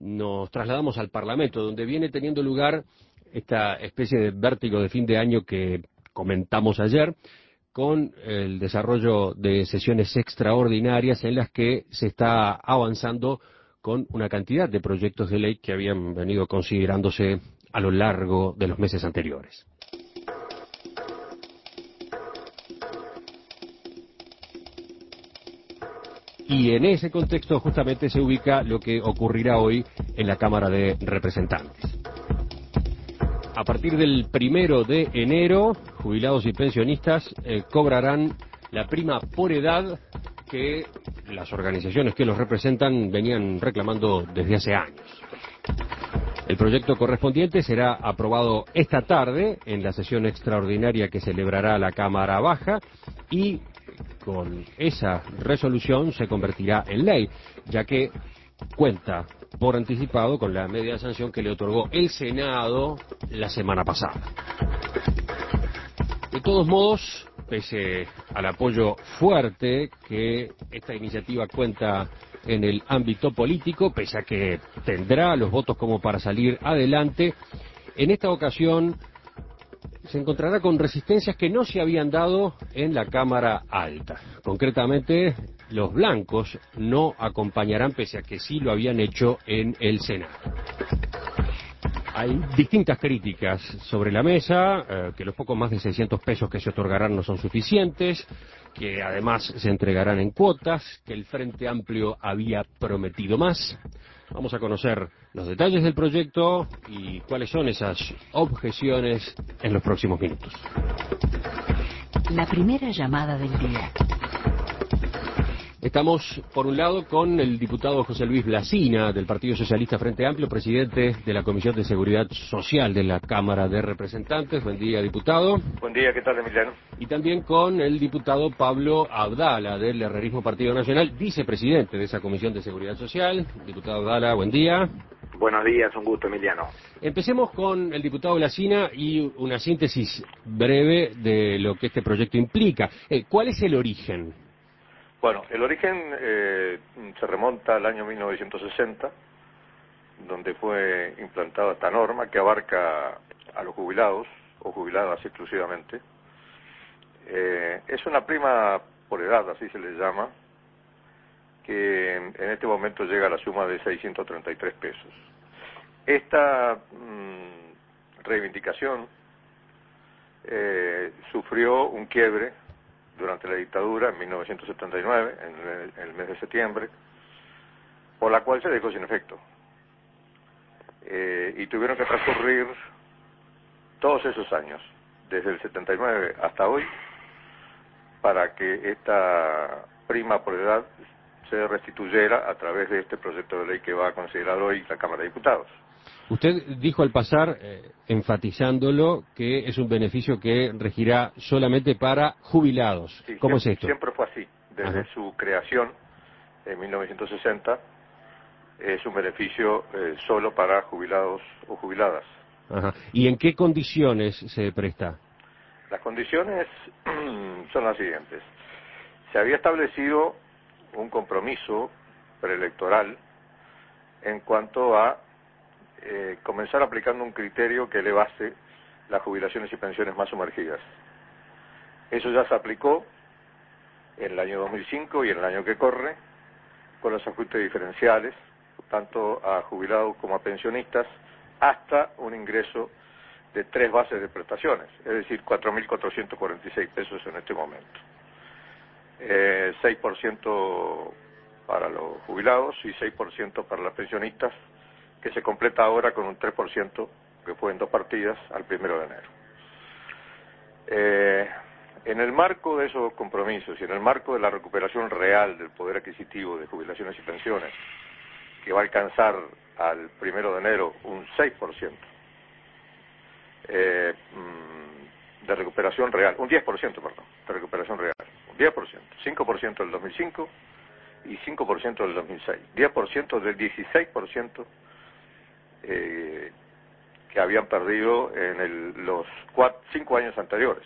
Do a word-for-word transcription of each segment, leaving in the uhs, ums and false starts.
nos trasladamos al Parlamento, donde viene teniendo lugar esta especie de vértigo de fin de año que comentamos ayer, con el desarrollo de sesiones extraordinarias en las que se está avanzando con una cantidad de proyectos de ley que habían venido considerándose a lo largo de los meses anteriores. Y en ese contexto justamente se ubica lo que ocurrirá hoy en la Cámara de Representantes. A partir del primero de enero, jubilados y pensionistas eh, cobrarán la prima por edad que las organizaciones que los representan venían reclamando desde hace años. El proyecto correspondiente será aprobado esta tarde en la sesión extraordinaria que celebrará la Cámara Baja y con esa resolución se convertirá en ley, ya que cuenta por anticipado con la media sanción que le otorgó el Senado la semana pasada. De todos modos, pese al apoyo fuerte que esta iniciativa cuenta en el ámbito político, pese a que tendrá los votos como para salir adelante, en esta ocasión se encontrará con resistencias que no se habían dado en la Cámara Alta. Concretamente, los blancos no acompañarán, pese a que sí lo habían hecho en el Senado. Hay distintas críticas sobre la mesa, eh, que los poco más de seiscientos pesos que se otorgarán no son suficientes, que además se entregarán en cuotas, que el Frente Amplio había prometido más. Vamos a conocer los detalles del proyecto y cuáles son esas objeciones en los próximos minutos. La primera llamada del día. Estamos, por un lado, con el diputado José Luis Blasina, del Partido Socialista Frente Amplio, presidente de la Comisión de Seguridad Social de la Cámara de Representantes. Buen día, diputado. Buen día, ¿qué tal, Emiliano? Y también con el diputado Pablo Abdala, del Herrerismo Partido Nacional, vicepresidente de esa Comisión de Seguridad Social. Diputado Abdala, buen día. Buenos días, un gusto, Emiliano. Empecemos con el diputado Blasina y una síntesis breve de lo que este proyecto implica. Eh, ¿Cuál es el origen? Bueno, el origen eh, se remonta al año mil novecientos sesenta, donde fue implantada esta norma que abarca a los jubilados o jubiladas exclusivamente. Eh, es una prima por edad, así se le llama, que en este momento llega a la suma de seiscientos treinta y tres pesos. Esta mmm, reivindicación eh, sufrió un quiebre durante la dictadura en mil novecientos setenta y nueve, en el, en el mes de septiembre, por la cual se dejó sin efecto. Eh, y tuvieron que transcurrir todos esos años, desde el setenta y nueve hasta hoy, para que esta prima por edad se restituyera a través de este proyecto de ley que va a considerar hoy la Cámara de Diputados. Usted dijo al pasar, eh, enfatizándolo, que es un beneficio que regirá solamente para jubilados. Sí, ¿Cómo siempre, es esto? Siempre fue así. Desde Ajá. su creación, en mil novecientos sesenta, es un beneficio eh, solo para jubilados o jubiladas. Ajá. ¿Y en qué condiciones se presta? Las condiciones son las siguientes. Se había establecido un compromiso preelectoral en cuanto a eh, comenzar aplicando un criterio que elevase las jubilaciones y pensiones más sumergidas. Eso ya se aplicó en el año dos mil cinco y en el año que corre, con los ajustes diferenciales, tanto a jubilados como a pensionistas, hasta un ingreso de tres bases de prestaciones, es decir, cuatro mil cuatrocientos cuarenta y seis pesos en este momento. Eh, seis por ciento para los jubilados y seis por ciento para los pensionistas, que se completa ahora con un tres por ciento que fue en dos partidas al primero de enero. Eh, en el marco de esos compromisos y en el marco de la recuperación real del poder adquisitivo de jubilaciones y pensiones, que va a alcanzar al primero de enero un seis por ciento eh, de recuperación real, un diez por ciento, perdón, de recuperación real, un diez por ciento, cinco por ciento del dos mil cinco y cinco por ciento del dos mil seis, diez por ciento del dieciséis por ciento eh, que habían perdido en el, los cuatro, cinco años anteriores.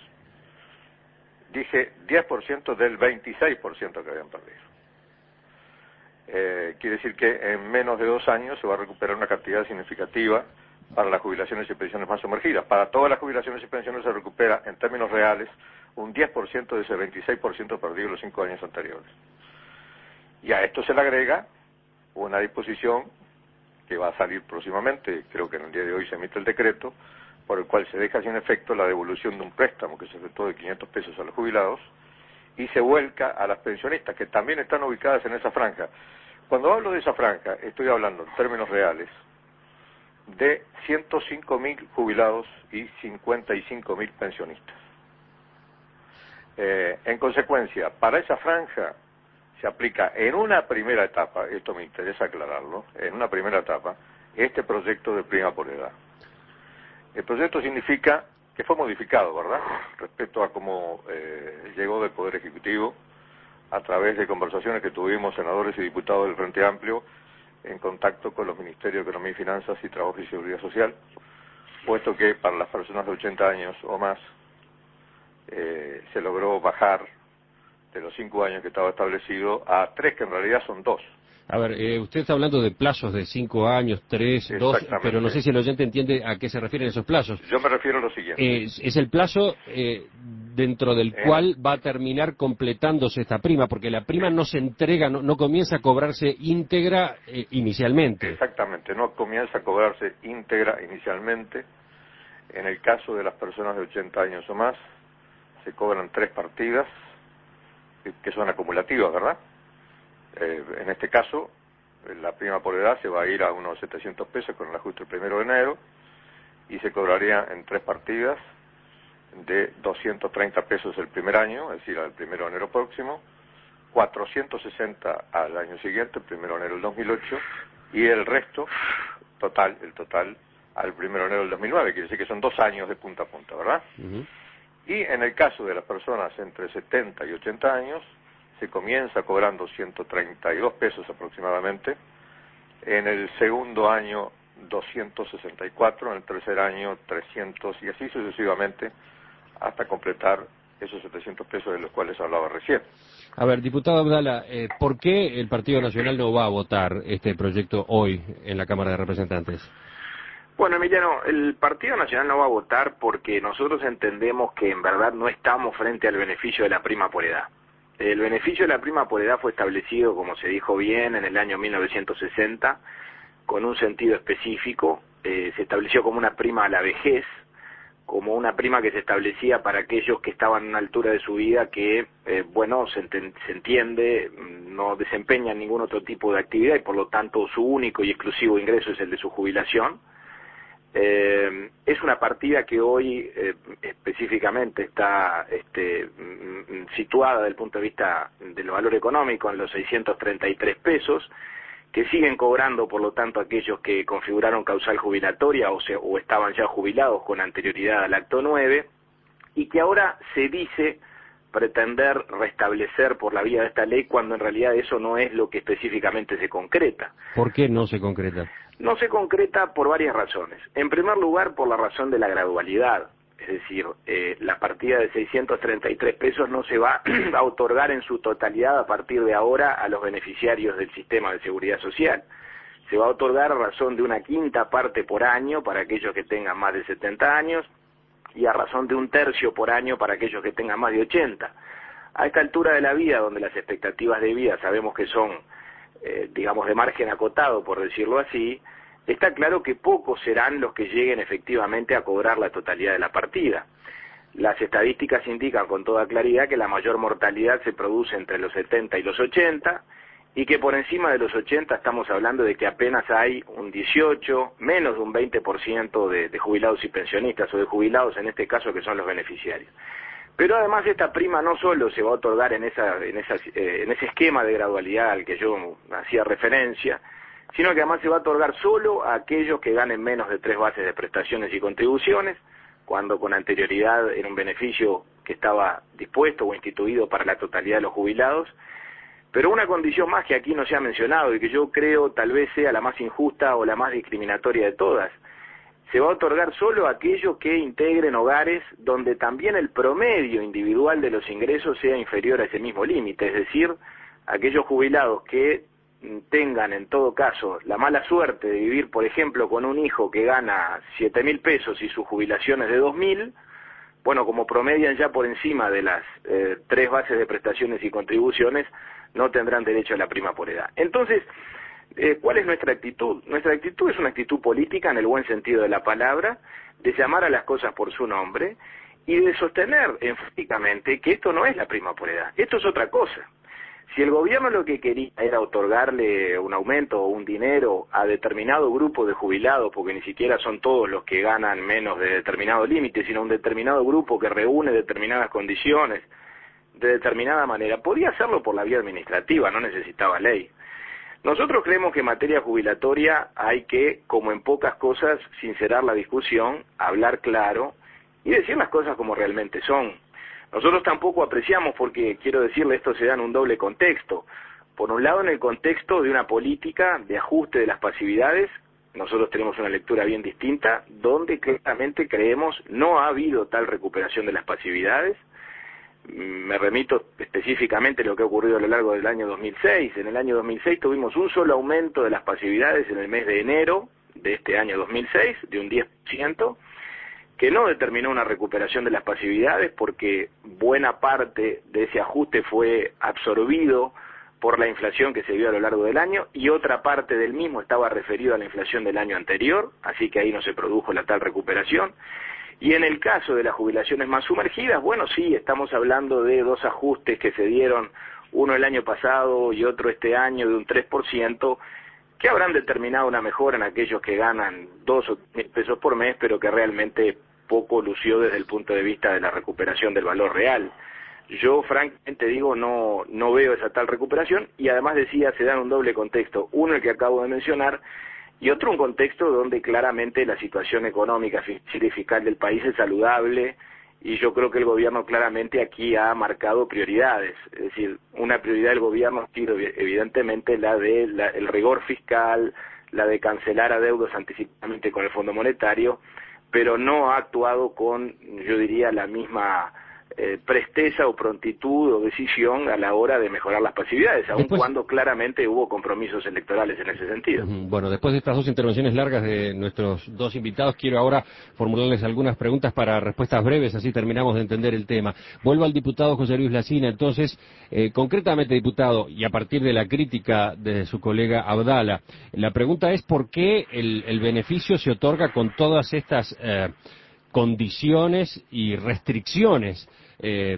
Dije diez por ciento del veintiséis por ciento que habían perdido. Eh, quiere decir que en menos de dos años se va a recuperar una cantidad significativa para las jubilaciones y pensiones más sumergidas. Para todas las jubilaciones y pensiones se recupera en términos reales un diez por ciento de ese veintiséis por ciento perdido en los cinco años anteriores. Y a esto se le agrega una disposición que va a salir próximamente, creo que en el día de hoy se emite el decreto, por el cual se deja sin efecto la devolución de un préstamo que se efectuó de quinientos pesos a los jubilados y se vuelca a las pensionistas, que también están ubicadas en esa franja. Cuando hablo de esa franja, estoy hablando en términos reales de ciento cinco mil jubilados y cincuenta y cinco mil pensionistas. Eh, en consecuencia, para esa franja se aplica en una primera etapa, esto me interesa aclararlo, en una primera etapa, este proyecto de prima por edad. El proyecto significa que fue modificado, ¿verdad?, respecto a cómo eh, llegó del Poder Ejecutivo a través de conversaciones que tuvimos senadores y diputados del Frente Amplio en contacto con los Ministerios de Economía y Finanzas y Trabajo y Seguridad Social, puesto que para las personas de ochenta años o más eh, se logró bajar de los cinco años que estaba establecido a tres, que en realidad son dos. A ver, eh, usted está hablando de plazos de cinco años, tres, dos, pero no sé si el oyente entiende a qué se refieren esos plazos. Yo me refiero a lo siguiente. Eh, es, es el plazo eh, dentro del eh, cual va a terminar completándose esta prima, porque la prima eh, no se entrega, no, no comienza a cobrarse íntegra eh, inicialmente. Exactamente, no comienza a cobrarse íntegra inicialmente. En el caso de las personas de ochenta años o más, se cobran tres partidas, que son acumulativas, ¿verdad? Eh, en este caso, la prima por edad se va a ir a unos setecientos pesos con el ajuste el primero de enero y se cobraría en tres partidas de doscientos treinta pesos el primer año, es decir, al primero de enero próximo, cuatrocientos sesenta al año siguiente, el primero de enero del dos mil ocho, y el resto, total, el total, al primero de enero del dos mil nueve, quiere decir que son dos años de punta a punta, ¿verdad? Uh-huh. Y en el caso de las personas entre setenta y ochenta años, se comienza cobrando ciento treinta y dos pesos aproximadamente, en el segundo año doscientos sesenta y cuatro, en el tercer año trescientos y así sucesivamente hasta completar esos setecientos pesos de los cuales hablaba recién. A ver, diputado Abdala, eh, ¿por qué el Partido Nacional no va a votar este proyecto hoy en la Cámara de Representantes? Bueno, Emiliano, el Partido Nacional no va a votar porque nosotros entendemos que en verdad no estamos frente al beneficio de la prima por edad. El beneficio de la prima por edad fue establecido, como se dijo bien, en el año mil novecientos sesenta, con un sentido específico. Eh, se estableció como una prima a la vejez, como una prima que se establecía para aquellos que estaban en una altura de su vida que, eh, bueno, se, ent se entiende, no desempeñan ningún otro tipo de actividad y por lo tanto su único y exclusivo ingreso es el de su jubilación. Eh, es una partida que hoy eh, específicamente está este, situada desde el punto de vista del valor económico en los seiscientos treinta y tres pesos, que siguen cobrando por lo tanto aquellos que configuraron causal jubilatoria o, se, o estaban ya jubilados con anterioridad al acto nueve, y que ahora se dice pretender restablecer por la vía de esta ley cuando en realidad eso no es lo que específicamente se concreta. ¿Por qué no se concreta? No se concreta por varias razones. En primer lugar, por la razón de la gradualidad. Es decir, eh, la partida de seiscientos treinta y tres pesos no se va a otorgar en su totalidad a partir de ahora a los beneficiarios del sistema de seguridad social. Se va a otorgar a razón de una quinta parte por año para aquellos que tengan más de setenta años y a razón de un tercio por año para aquellos que tengan más de ochenta. A esta altura de la vida, donde las expectativas de vida sabemos que son Eh, digamos, de margen acotado, por decirlo así, está claro que pocos serán los que lleguen efectivamente a cobrar la totalidad de la partida. Las estadísticas indican con toda claridad que la mayor mortalidad se produce entre los setenta y los ochenta, y que por encima de los ochenta estamos hablando de que apenas hay un dieciocho, menos de un veinte por ciento de, de jubilados y pensionistas, o de jubilados en este caso que son los beneficiarios. Pero además esta prima no solo se va a otorgar en, esa, en, esa, eh, en ese esquema de gradualidad al que yo hacía referencia, sino que además se va a otorgar solo a aquellos que ganen menos de tres bases de prestaciones y contribuciones, cuando con anterioridad era un beneficio que estaba dispuesto o instituido para la totalidad de los jubilados. Pero una condición más que aquí no se ha mencionado y que yo creo tal vez sea la más injusta o la más discriminatoria de todas, se va a otorgar solo a aquellos que integren hogares donde también el promedio individual de los ingresos sea inferior a ese mismo límite, es decir, aquellos jubilados que tengan en todo caso la mala suerte de vivir, por ejemplo, con un hijo que gana siete mil pesos y su jubilación es de dos mil, bueno, como promedian ya por encima de las eh, tres bases de prestaciones y contribuciones, no tendrán derecho a la prima por edad. Entonces, eh, ¿cuál es nuestra actitud? Nuestra actitud es una actitud política en el buen sentido de la palabra, de llamar a las cosas por su nombre y de sostener enfáticamente que esto no es la prima por edad, esto es otra cosa. Si el gobierno lo que quería era otorgarle un aumento o un dinero a determinado grupo de jubilados, porque ni siquiera son todos los que ganan menos de determinado límite, sino un determinado grupo que reúne determinadas condiciones, de determinada manera, podía hacerlo por la vía administrativa, no necesitaba ley. Nosotros creemos que en materia jubilatoria hay que, como en pocas cosas, sincerar la discusión, hablar claro y decir las cosas como realmente son. Nosotros tampoco apreciamos, porque quiero decirle, esto se da en un doble contexto. Por un lado, en el contexto de una política de ajuste de las pasividades, nosotros tenemos una lectura bien distinta, donde claramente creemos no ha habido tal recuperación de las pasividades. Me remito específicamente a lo que ha ocurrido a lo largo del año dos mil seis. En el año dos mil seis tuvimos un solo aumento de las pasividades en el mes de enero de este año dos mil seis, de un diez por ciento, que no determinó una recuperación de las pasividades porque buena parte de ese ajuste fue absorbido por la inflación que se vio a lo largo del año y otra parte del mismo estaba referido a la inflación del año anterior, así que ahí no se produjo la tal recuperación. Y en el caso de las jubilaciones más sumergidas, bueno, sí, estamos hablando de dos ajustes que se dieron, uno el año pasado y otro este año de un tres por ciento, que habrán determinado una mejora en aquellos que ganan dos o tres mil pesos por mes, pero que realmente poco lució desde el punto de vista de la recuperación del valor real. Yo francamente digo, no, no veo esa tal recuperación, y además decía, se da en un doble contexto, uno el que acabo de mencionar, y otro un contexto donde claramente la situación económica y fiscal del país es saludable, y yo creo que el gobierno claramente aquí ha marcado prioridades. Es decir, una prioridad del gobierno ha sido evidentemente la de la, el rigor fiscal, la de cancelar adeudos anticipadamente con el Fondo Monetario, pero no ha actuado con, yo diría, la misma eh, presteza o prontitud o decisión a la hora de mejorar las pasividades, aun Después... cuando claramente hubo compromisos electorales en ese sentido. Bueno, después de estas dos intervenciones largas de nuestros dos invitados, quiero ahora formularles algunas preguntas para respuestas breves, así terminamos de entender el tema. Vuelvo al diputado José Luis Lacina, entonces, eh, concretamente, diputado, y a partir de la crítica de su colega Abdala, la pregunta es por qué el, el beneficio se otorga con todas estas eh, condiciones y restricciones. Eh,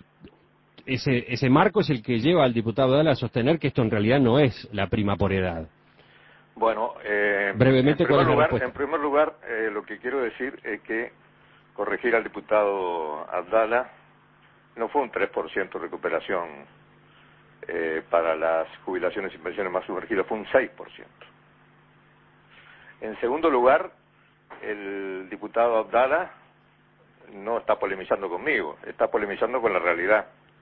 ese, ese marco es el que lleva al diputado Abdala a sostener que esto en realidad no es la prima por edad. Bueno, eh, brevemente, en primer ¿cuál es la lugar, respuesta? en primer lugar eh, lo que quiero decir es que corregir al diputado Abdala, no fue un tres por ciento de recuperación eh, para las jubilaciones y pensiones más sumergidas, fue un seis por ciento. En segundo lugar, el diputado Abdala no está polemizando conmigo, está polemizando con la realidad,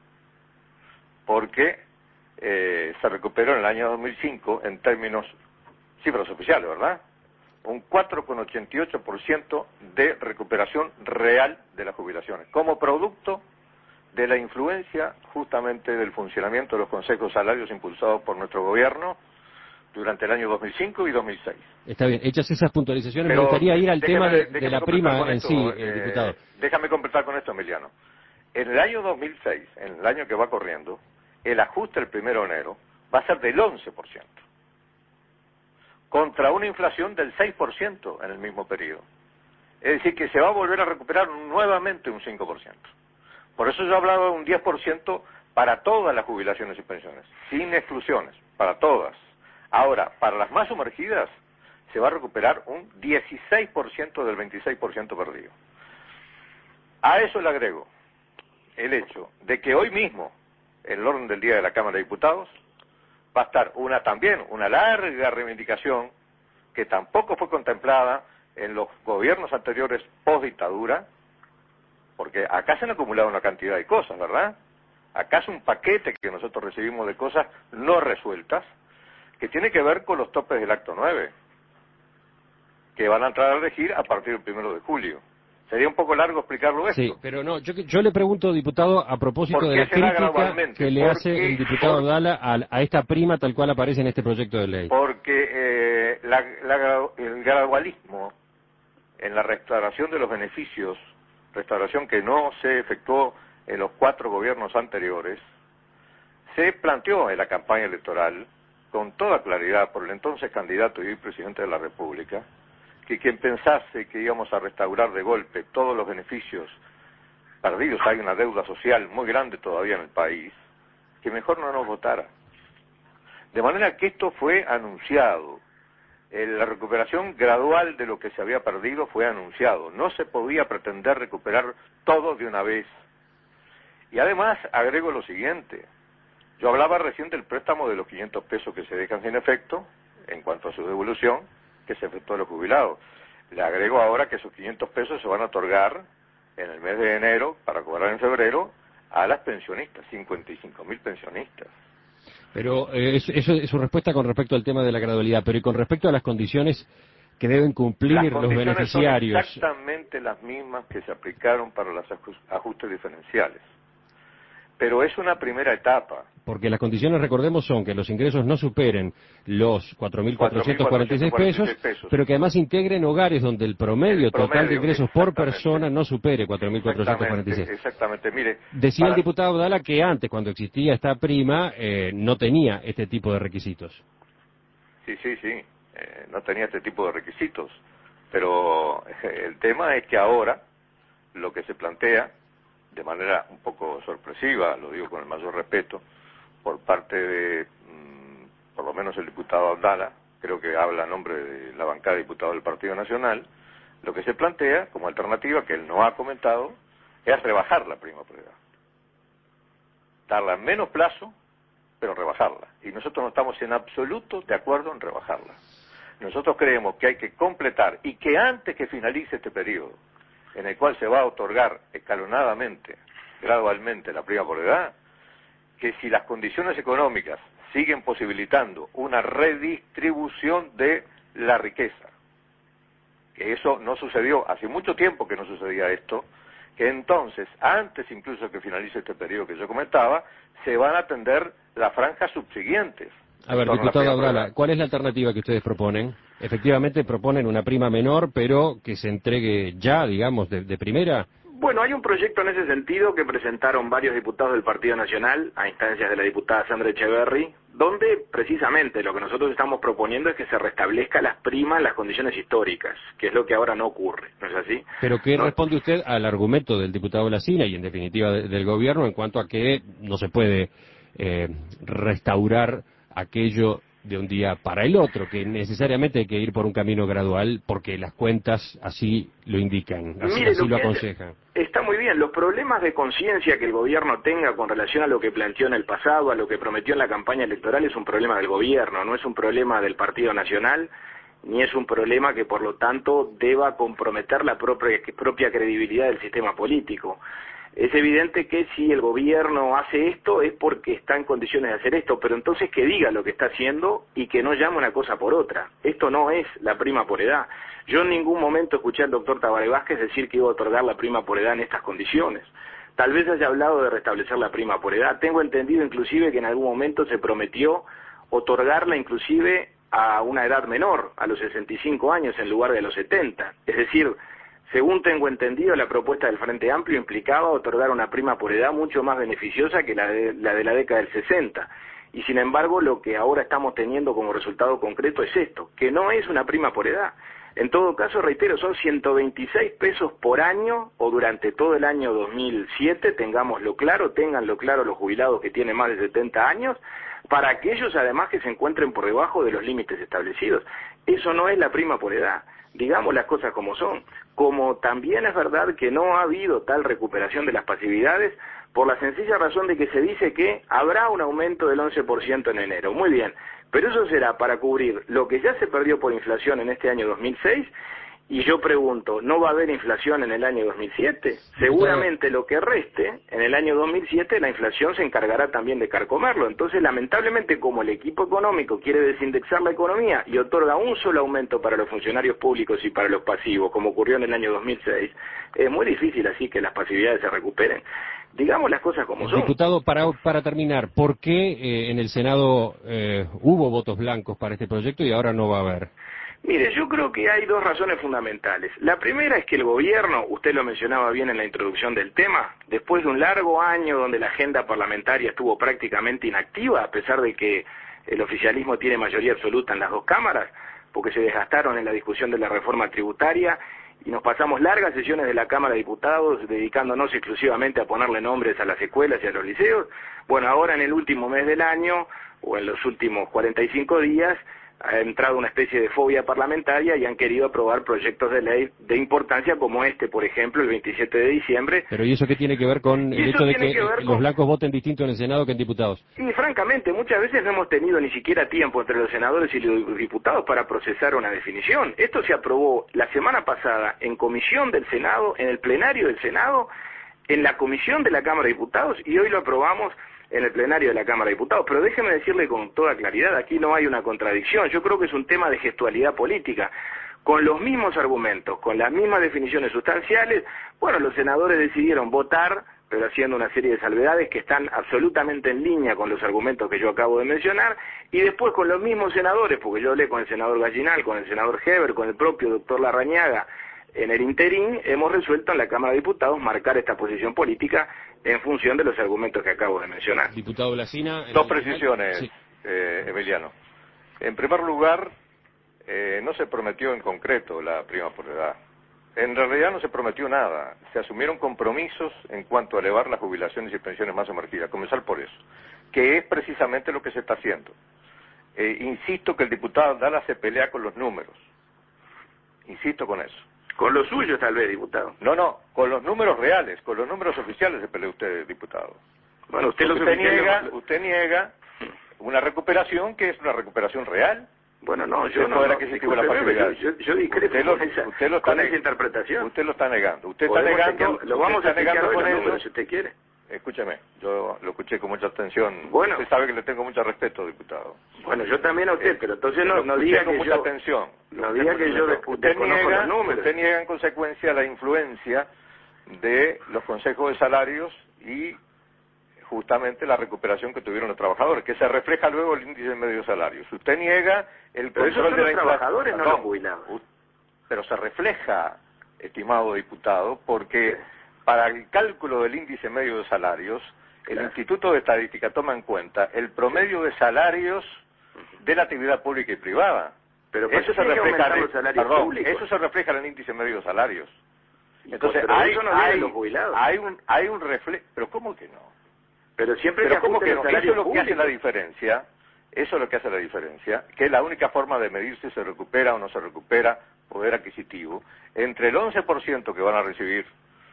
porque eh, se recuperó en el año dos mil cinco en términos cifras oficiales, ¿verdad? Un cuatro coma ochenta y ocho por ciento de recuperación real de las jubilaciones, como producto de la influencia justamente del funcionamiento de los consejos salarios impulsados por nuestro gobierno durante el año dos mil cinco y dos mil seis. Está bien, hechas esas puntualizaciones, Pero me gustaría ir al déjeme, tema de, déjeme de la completar prima con en esto, sí, eh, eh, diputado. Déjame completar con esto, Emiliano. En el año dos mil seis, en el año que va corriendo, el ajuste el primero de enero va a ser del once por ciento. Contra una inflación del seis por ciento en el mismo periodo. Es decir, que se va a volver a recuperar nuevamente un cinco por ciento. Por eso yo hablaba de un diez por ciento para todas las jubilaciones y pensiones, sin exclusiones, para todas. Ahora, para las más sumergidas, se va a recuperar un dieciséis por ciento del veintiséis por ciento perdido. A eso le agrego el hecho de que hoy mismo, en el orden del día de la Cámara de Diputados, va a estar una también, una larga reivindicación que tampoco fue contemplada en los gobiernos anteriores post-dictadura, porque acá se han acumulado una cantidad de cosas, ¿verdad? Acá es un paquete que nosotros recibimos de cosas no resueltas, que tiene que ver con los topes del acto nueve, que van a entrar a regir a partir del primero de julio. Sería un poco largo explicarlo esto. Sí, pero no, yo, yo le pregunto, diputado, a propósito ¿Por de qué la se da crítica gradualmente? que le ¿Por hace qué? el diputado Por- Abdala a, a esta prima tal cual aparece en este proyecto de ley. Porque eh, la, la- el gradualismo en la restauración de los beneficios, restauración que no se efectuó en los cuatro gobiernos anteriores, se planteó en la campaña electoral con toda claridad por el entonces candidato y hoy presidente de la República, que quien pensase que íbamos a restaurar de golpe todos los beneficios perdidos, hay una deuda social muy grande todavía en el país, que mejor no nos votara. De manera que esto fue anunciado. Eh, la recuperación gradual de lo que se había perdido fue anunciado. No se podía pretender recuperar todo de una vez. Y además agrego lo siguiente. Yo hablaba recién del préstamo de los quinientos pesos que se dejan sin efecto, en cuanto a su devolución, que se efectuó a los jubilados. Le agrego ahora que esos quinientos pesos se van a otorgar en el mes de enero, para cobrar en febrero, a las pensionistas, cincuenta y cinco mil pensionistas. Pero eh, eso, eso es su respuesta con respecto al tema de la gradualidad, pero y con respecto a las condiciones que deben cumplir Las los condiciones beneficiarios. son exactamente las mismas que se aplicaron para los ajus- ajustes diferenciales. Pero es una primera etapa. Porque las condiciones, recordemos, son que los ingresos no superen los cuatro mil cuatrocientos cuarenta y seis pesos, pesos, pero que además integren hogares donde el promedio, El promedio, total de ingresos por exactamente. persona no supere cuatro mil cuatrocientos cuarenta y seis. Exactamente, exactamente. Mire, Decía para- el diputado Abdala que antes, cuando existía esta prima, eh, no tenía este tipo de requisitos. Sí, sí, sí, eh, no tenía este tipo de requisitos, pero eh, el tema es que ahora lo que se plantea, de manera un poco sorpresiva, lo digo con el mayor respeto, por parte de, mmm, por lo menos el diputado Abdala, creo que habla a nombre de la bancada de diputados del Partido Nacional, lo que se plantea como alternativa, que él no ha comentado, es rebajar la prima por edad. Darla en menos plazo, pero rebajarla. Y nosotros no estamos en absoluto de acuerdo en rebajarla. Nosotros creemos que hay que completar y que antes que finalice este periodo, en el cual se va a otorgar escalonadamente, gradualmente la prima por edad, que si las condiciones económicas siguen posibilitando una redistribución de la riqueza, que eso no sucedió, hace mucho tiempo que no sucedía esto, que entonces, antes incluso que finalice este periodo que yo comentaba, se van a atender las franjas subsiguientes. A ver, diputado Abdala, ¿cuál es la alternativa que ustedes proponen? Efectivamente proponen una prima menor, pero que se entregue ya, digamos, de, de primera. Bueno, hay un proyecto en ese sentido que presentaron varios diputados del Partido Nacional a instancias de la diputada Sandra Echeverry, donde precisamente lo que nosotros estamos proponiendo es que se restablezca las primas en las condiciones históricas, que es lo que ahora no ocurre, ¿no es así? Pero ¿qué No. responde usted al argumento del diputado Lacina y en definitiva de, del gobierno en cuanto a que no se puede eh, restaurar aquello de un día para el otro, que necesariamente hay que ir por un camino gradual porque las cuentas así lo indican, así, Mire, así lo lo que aconsejan? Está muy bien, los problemas de conciencia que el gobierno tenga con relación a lo que planteó en el pasado, a lo que prometió en la campaña electoral, es un problema del gobierno, no es un problema del Partido Nacional, ni es un problema que por lo tanto deba comprometer la propia, propia credibilidad del sistema político. Es evidente que si el gobierno hace esto es porque está en condiciones de hacer esto, pero entonces que diga lo que está haciendo y que no llame una cosa por otra. Esto no es la prima por edad. Yo en ningún momento escuché al doctor Tabaré Vázquez decir que iba a otorgar la prima por edad en estas condiciones. Tal vez haya hablado de restablecer la prima por edad. Tengo entendido inclusive que en algún momento se prometió otorgarla inclusive a una edad menor, a los sesenta y cinco años en lugar de los setenta. Es decir, según tengo entendido, la propuesta del Frente Amplio implicaba otorgar una prima por edad mucho más beneficiosa que la de la, de la década del sesenta. Y sin embargo, lo que ahora estamos teniendo como resultado concreto es esto, que no es una prima por edad. En todo caso, reitero, son ciento veintiséis pesos por año o durante todo el año dos mil siete, tengámoslo claro, ténganlo claro los jubilados que tienen más de setenta años, para aquellos además que se encuentren por debajo de los límites establecidos. Eso no es la prima por edad. Digamos las cosas como son, como también es verdad que no ha habido tal recuperación de las pasividades por la sencilla razón de que se dice que habrá un aumento del once por ciento en enero. Muy bien, pero eso será para cubrir lo que ya se perdió por inflación en este año dos mil seis Y yo pregunto, ¿no va a haber inflación en el año dos mil siete? Seguramente lo que reste, en el año dos mil siete la inflación se encargará también de carcomerlo. Entonces, lamentablemente, como el equipo económico quiere desindexar la economía y otorga un solo aumento para los funcionarios públicos y para los pasivos, como ocurrió en el año dos mil seis, es muy difícil así que las pasividades se recuperen. Digamos las cosas como son. Diputado, para, para terminar, ¿por qué eh, en el Senado eh, hubo votos blancos para este proyecto y ahora no va a haber? Mire, yo creo que hay dos razones fundamentales. La primera es que el gobierno, usted lo mencionaba bien en la introducción del tema, después de un largo año donde la agenda parlamentaria estuvo prácticamente inactiva, a pesar de que el oficialismo tiene mayoría absoluta en las dos cámaras, porque se desgastaron en la discusión de la reforma tributaria y nos pasamos largas sesiones de la Cámara de Diputados dedicándonos exclusivamente a ponerle nombres a las escuelas y a los liceos. Bueno, ahora en el último mes del año, o en los últimos cuarenta y cinco días, ha entrado una especie de fobia parlamentaria y han querido aprobar proyectos de ley de importancia como este, por ejemplo, el veintisiete de diciembre. Pero ¿y eso qué tiene que ver con el hecho de que, que los con... blancos voten distinto en el Senado que en diputados? Y francamente, muchas veces no hemos tenido ni siquiera tiempo entre los senadores y los diputados para procesar una definición. Esto se aprobó la semana pasada en comisión del Senado, en el plenario del Senado, en la comisión de la Cámara de Diputados y hoy lo aprobamos en el plenario de la Cámara de Diputados. Pero déjeme decirle con toda claridad, aquí no hay una contradicción. Yo creo que es un tema de gestualidad política. Con los mismos argumentos, con las mismas definiciones sustanciales, bueno, los senadores decidieron votar, pero haciendo una serie de salvedades que están absolutamente en línea con los argumentos que yo acabo de mencionar, y después con los mismos senadores, porque yo hablé con el senador Gallinal, con el senador Heber, con el propio doctor Larrañaga, en el interín, hemos resuelto en la Cámara de Diputados marcar esta posición política en función de los argumentos que acabo de mencionar. Diputado Blasina. Dos precisiones, sí. eh, Emiliano. En primer lugar, eh, no se prometió en concreto la prima por edad. En realidad no se prometió nada. Se asumieron compromisos en cuanto a elevar las jubilaciones y pensiones más emergidas. Comenzar por eso, que es precisamente lo que se está haciendo. Eh, insisto que el diputado Abdala se pelea con los números. Insisto con eso. Con los suyos tal vez, diputado. No, no, con los números reales, con los números oficiales se pelea usted, diputado. Bueno, usted, los usted niega, usted niega una recuperación que es una recuperación real. Bueno, no, yo no, no disculpe, yo, yo, yo discrepo usted lo, con, esa, usted lo está con esa interpretación. Usted lo está negando. Usted está negando. Lo vamos a explicar con hoy, eso. si usted quiere. Escúcheme, yo lo escuché con mucha atención. Bueno. Usted sabe que le tengo mucho respeto, diputado. Bueno, yo también a usted, eh, pero entonces no, no diga con que mucha yo... atención. No diga que yo usted niega, los usted niega en consecuencia la influencia de los consejos de salarios y justamente la recuperación que tuvieron los trabajadores, que se refleja luego el índice de medio salarios. Usted niega el pero control esos de la los trabajadores, no los jubilados. Pero se refleja, estimado diputado, porque para el cálculo del índice medio de salarios, el claro. Instituto de Estadística toma en cuenta el promedio de salarios de la actividad pública y privada. Pero eso se refleja en, perdón, públicos? eso se refleja en el índice medio de salarios. Entonces, pero hay, no hay, los jubilados. hay un hay un reflejo, pero ¿cómo que no? Pero siempre pero que ¿cómo que no? Eso es lo público. que hace la diferencia. Eso es lo que hace la diferencia, que es la única forma de medir si se recupera o no se recupera poder adquisitivo entre el once por ciento que van a recibir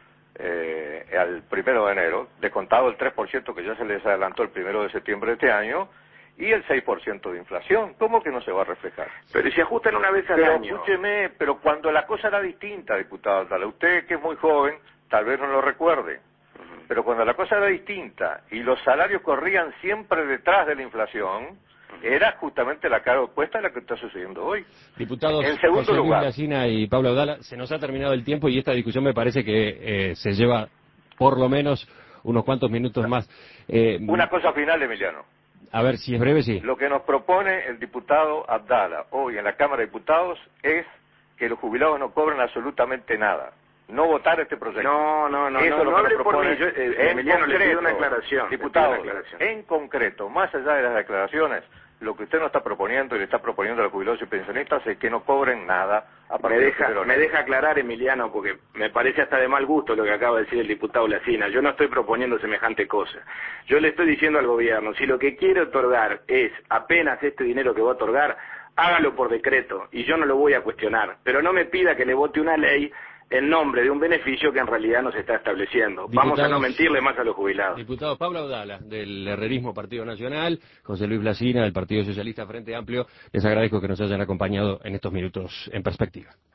eh, al primero de enero, descontado el tres por ciento que ya se les adelantó el primero de septiembre de este año, y el seis por ciento de inflación. ¿Cómo que no se va a reflejar? Pero si ajustan una vez al pero, año. Escúcheme, pero cuando la cosa era distinta, diputado Abdala, usted que es muy joven, tal vez no lo recuerde, uh-huh. pero cuando la cosa era distinta y los salarios corrían siempre detrás de la inflación, uh-huh. era justamente la cara opuesta a la que está sucediendo hoy. Diputados en segundo José Luis lugar, Blasina y Pablo Abdala, se nos ha terminado el tiempo y esta discusión me parece que eh, se lleva por lo menos unos cuantos minutos más. Eh, una cosa final, Emiliano. A ver, si es breve, sí. Lo que nos propone el diputado Abdala hoy en la Cámara de Diputados es que los jubilados no cobren absolutamente nada. No votar este proyecto. No, no, no. Eso no, es lo no que hable nos por propone. mí. Yo, eh, Emiliano, le pido una aclaración. Diputado, una aclaración. en concreto, más allá de las declaraciones, lo que usted nos está proponiendo y le está proponiendo a los jubilados y pensionistas es que no cobren nada a partir me deja, de me deja aclarar, Emiliano, porque me parece hasta de mal gusto lo que acaba de decir el diputado Blasina. Yo no estoy proponiendo semejante cosa. Yo le estoy diciendo al gobierno, si lo que quiere otorgar es apenas este dinero que va a otorgar, hágalo por decreto, y yo no lo voy a cuestionar. Pero no me pida que le vote una ley en nombre de un beneficio que en realidad no se está estableciendo. Diputados, vamos a no mentirle más a los jubilados. Diputado Pablo Abdala, del Herrerismo Partido Nacional, José Luis Blasina, del Partido Socialista Frente Amplio, les agradezco que nos hayan acompañado en estos minutos en perspectiva.